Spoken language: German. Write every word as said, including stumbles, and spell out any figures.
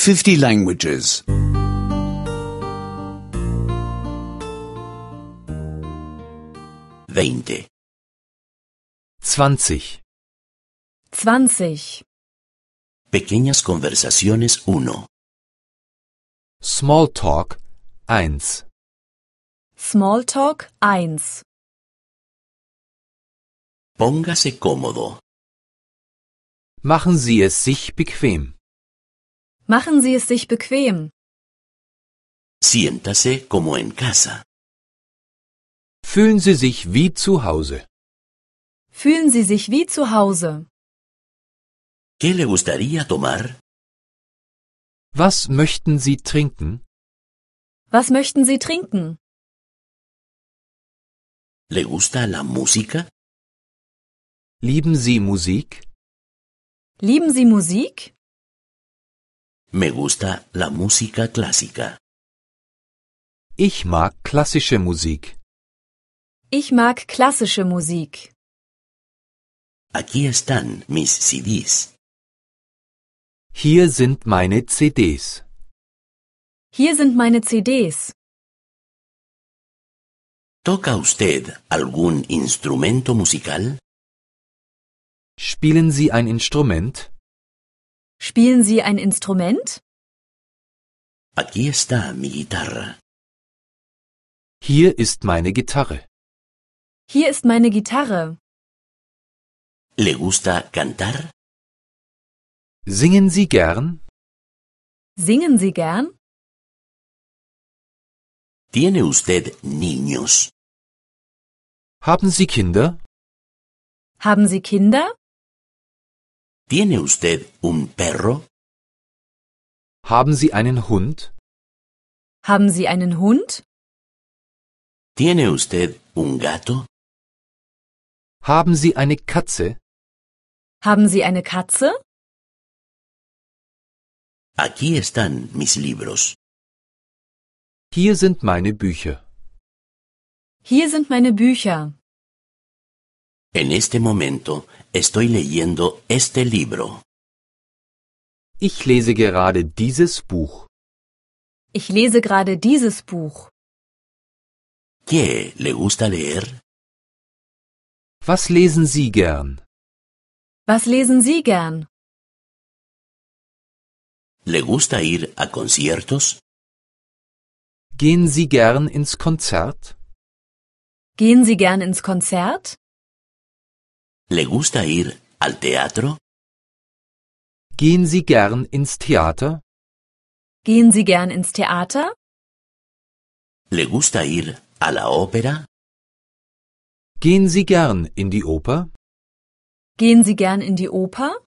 fifty languages. veinte. zwanzig. zwanzig. Pequeñas conversaciones uno. Smalltalk eins. Smalltalk eins. Póngase cómodo. Machen Sie es sich bequem. Machen Sie es sich bequem. Siéntase como en casa. Fühlen Sie sich wie zu Hause. Fühlen Sie sich wie zu Hause. ¿Qué le gustaría tomar? Was möchten Sie trinken? Was möchten Sie trinken? ¿Le gusta la música? Lieben Sie Musik? Lieben Sie Musik? Me gusta la música clásica. Ich mag klassische Musik. Ich mag klassische Musik. Aquí están mis C Ds. Hier sind meine C Ds. Hier sind meine C Ds. ¿Toca usted algún instrumento musical? Spielen Sie ein Instrument? Spielen Sie ein Instrument? Aquí está mi guitarra. Hier ist meine Gitarre. Hier ist meine Gitarre. ¿Le gusta cantar? Singen Sie gern? Singen Sie gern? ¿Tiene usted niños? Haben Sie Kinder? Haben Sie Kinder? ¿Tiene usted un perro? Haben Sie einen Hund? Haben Sie einen Hund? ¿Tiene usted un gato? Haben Sie eine Katze? Haben Sie eine Katze? Aquí están mis libros. Hier sind meine Bücher. Hier sind meine Bücher. En este momento estoy leyendo este libro. Ich lese gerade dieses Buch. Ich lese gerade dieses Buch. ¿Qué le gusta leer? Was lesen Sie gern? Was lesen Sie gern? ¿Le gusta ir a conciertos? Gehen Sie gern ins Konzert? Gehen Sie gern ins Konzert? ¿Le gusta ir al teatro? Gehen Sie gern ins Theater? Gehen Sie gern ins Theater? ¿Le gusta ir a la ópera? Gehen Sie gern in die Oper? Gehen Sie gern in die Oper?